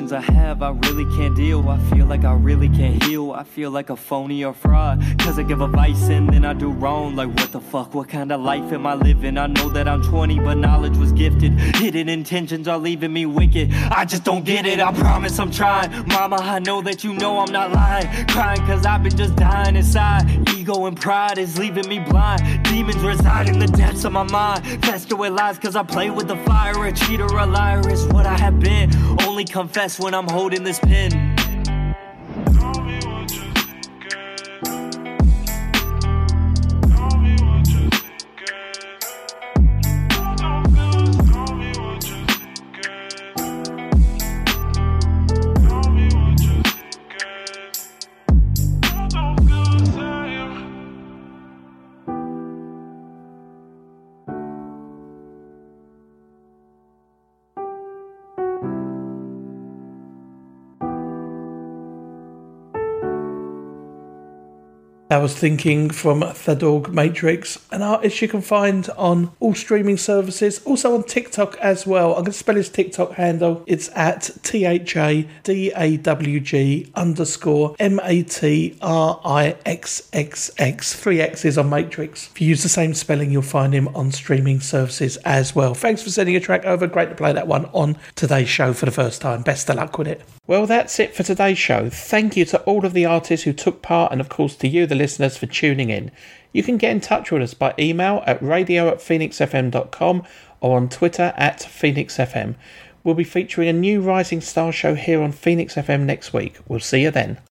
emotions I have, I really can't deal. I feel like I really can't heal. I feel like a phony or fraud, cause I give advice and then I do wrong. Like what the fuck, what kind of life am I living? I know that I'm twenty but knowledge was gifted. Hidden intentions are leaving me wicked. I just don't get it, I promise I'm trying. Mama, I know that you know I'm not lying. Crying cause I've been just dying inside. Ego and pride is leaving me blind. Demons reside in the depths of my mind. Fester with lies cause I play with the fire. A cheater, a liar is what I have been. Only confess when I'm holding this pen. I was thinking from The Dog Matrix, an artist you can find on all streaming services, also on TikTok as well. I'm going to spell his TikTok handle. It's at T H A D A W G underscore M A T R I X X X. Three X's on Matrix. If you use the same spelling, you'll find him on streaming services as well. Thanks for sending a track over. Great to play that one on today's show for the first time. Best of luck with it. Well, that's it for today's show. Thank you to all of the artists who took part, and of course to you, the listeners, for tuning in. You can get in touch with us by email at radio at phoenix f m dot com or on Twitter at phoenix f m. We'll be featuring a new Rising Star show here on Phoenix F M next week. We'll see you then.